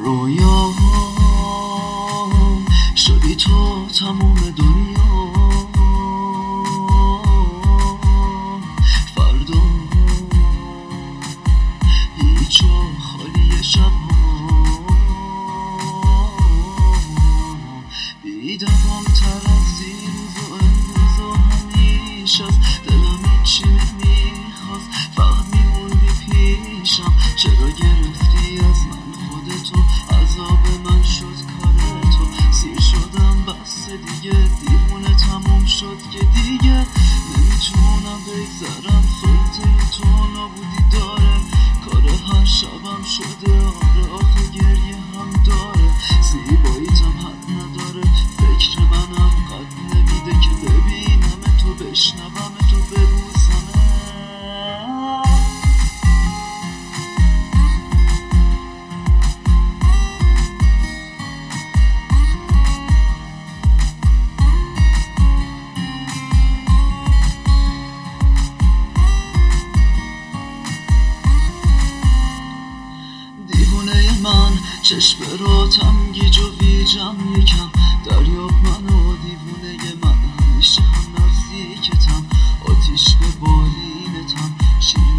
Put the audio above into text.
رویام شدی تو تموم دنیا. فردا هیچ و خالی شبها، بی‌دوام تر از دیروز و امروز و همیشه از دلم هیچی نمیخواست، فقط میموندی پیشم. چرا گرفتی از من خودتو؟ عذاب من شد کار تو، سیر شدم بس دیگه، دیوونه تموم شد که دیگه نمیتونم بگذرم. خاطره تو نابودی داره، کار هر شبم شده. آره آخه گریه هم داره، زیباییتم حد نداره. فکر منم قد نمیده که ببینم تو، بشنوم تو، ببوسمه. من چشم راتم گیج و ویجم یکم، دریاب منو دیوونه من، همیشه هم نزدیکتم، آتیش به بالینتم.